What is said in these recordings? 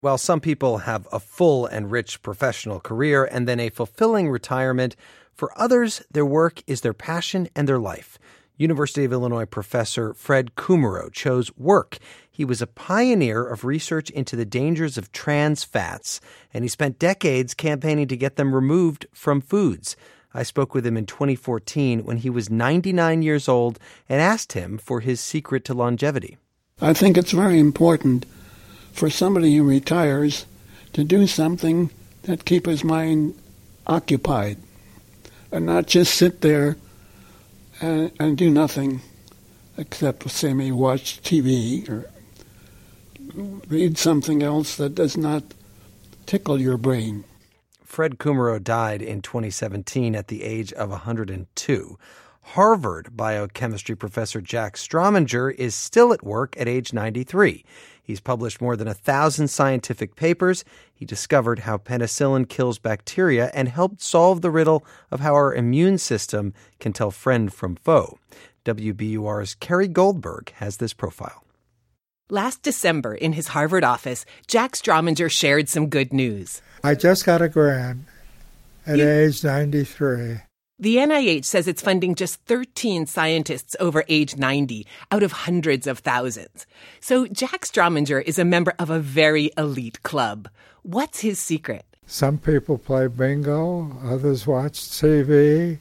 While some people have a full and rich professional career and then a fulfilling retirement, for others, their work is their passion and their life. University of Illinois professor Fred Kumerow chose work. He was a pioneer of research into the dangers of trans fats, and he spent decades campaigning to get them removed from foods. I spoke with him in 2014 when he was 99 years old and asked him for his secret to longevity. I think it's very important for somebody who retires to do something that keeps his mind occupied and not just sit there and do nothing except, say, maybe watch TV or read something else that does not tickle your brain. Fred Kumerow died in 2017 at the age of 102. Harvard biochemistry professor Jack Strominger is still at work at age 93. He's published more than 1,000 scientific papers. He discovered how penicillin kills bacteria and helped solve the riddle of how our immune system can tell friend from foe. WBUR's Kerry Goldberg has this profile. Last December, in his Harvard office, Jack Strominger shared some good news. I just got a grant at age 93. The NIH says it's funding just 13 scientists over age 90 out of hundreds of thousands. So Jack Strominger is a member of a very elite club. What's his secret? Some people play bingo, others watch TV,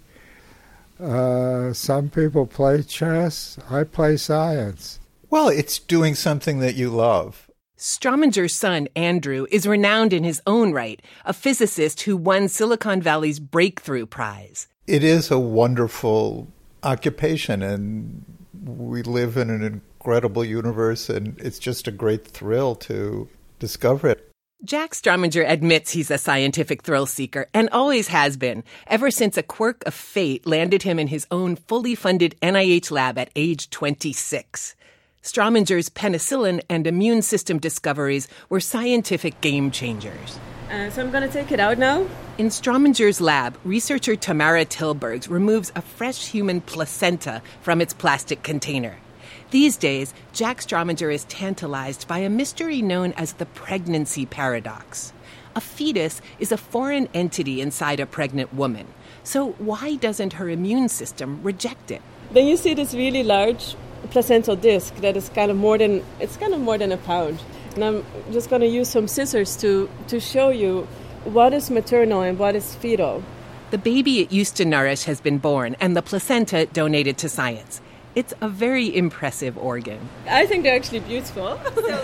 some people play chess. I play science. Well, it's doing something that you love. Strominger's son, Andrew, is renowned in his own right, a physicist who won Silicon Valley's Breakthrough Prize. It is a wonderful occupation, and we live in an incredible universe, and it's just a great thrill to discover it. Jack Strominger admits he's a scientific thrill seeker and always has been, ever since a quirk of fate landed him in his own fully funded NIH lab at age 26. Strominger's penicillin and immune system discoveries were scientific game changers. So I'm going to take it out now. In Strominger's lab, researcher Tamara Tilburgs removes a fresh human placenta from its plastic container. These days, Jack Strominger is tantalized by a mystery known as the pregnancy paradox. A fetus is a foreign entity inside a pregnant woman. So why doesn't her immune system reject it? Then you see this really large placental disc that is kind of more than a pound. And I'm just going to use some scissors to show you what is maternal and what is fetal. The baby it used to nourish has been born, and the placenta donated to science. It's a very impressive organ. I think they're actually beautiful.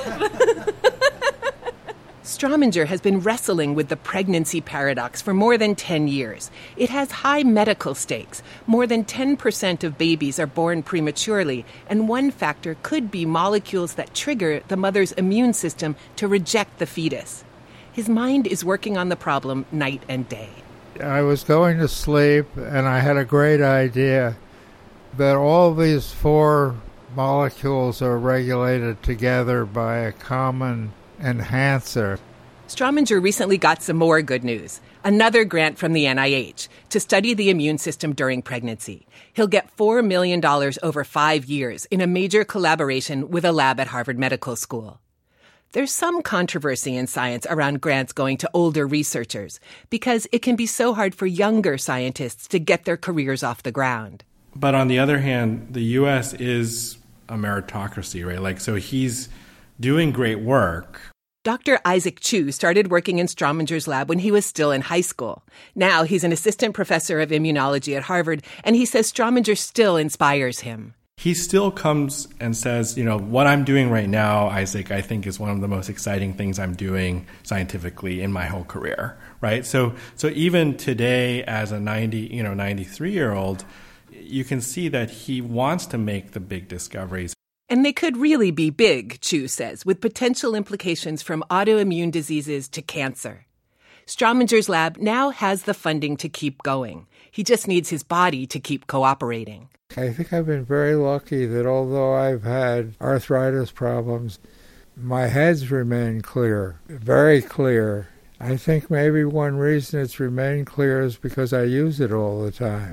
Strominger has been wrestling with the pregnancy paradox for more than 10 years. It has high medical stakes. More than 10% of babies are born prematurely, and one factor could be molecules that trigger the mother's immune system to reject the fetus. His mind is working on the problem night and day. I was going to sleep, and I had a great idea that all these four molecules are regulated together by a common enhancer. Strominger recently got some more good news. Another grant from the NIH to study the immune system during pregnancy. He'll get $4 million over 5 years in a major collaboration with a lab at Harvard Medical School. There's some controversy in science around grants going to older researchers because it can be so hard for younger scientists to get their careers off the ground. But on the other hand, the U.S. is a meritocracy, right? So he's doing great work. Dr. Isaac Chu started working in Strominger's lab when he was still in high school. Now he's an assistant professor of immunology at Harvard, and he says Strominger still inspires him. He still comes and says, what I'm doing right now, Isaac, I think is one of the most exciting things I'm doing scientifically in my whole career, right? So even today as a 93-year-old, you can see that he wants to make the big discoveries. And they could really be big, Chu says, with potential implications from autoimmune diseases to cancer. Strominger's lab now has the funding to keep going. He just needs his body to keep cooperating. I think I've been very lucky that although I've had arthritis problems, my head's remained clear, very clear. I think maybe one reason it's remained clear is because I use it all the time.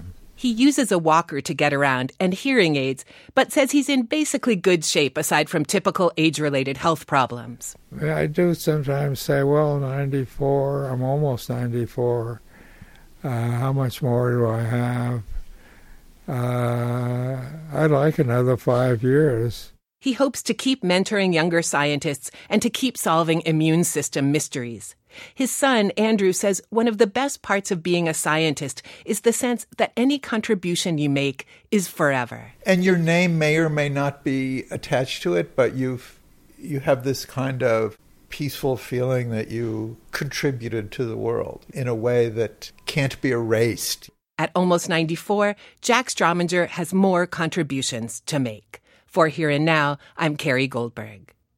He uses a walker to get around and hearing aids, but says he's in basically good shape aside from typical age-related health problems. I do sometimes say, well, 94, I'm almost 94. How much more do I have? I'd like another 5 years. He hopes to keep mentoring younger scientists and to keep solving immune system mysteries. His son, Andrew, says one of the best parts of being a scientist is the sense that any contribution you make is forever. And your name may or may not be attached to it, but you have this kind of peaceful feeling that you contributed to the world in a way that can't be erased. At almost 94, Jack Strominger has more contributions to make. For Here and Now, I'm Carrie Goldberg.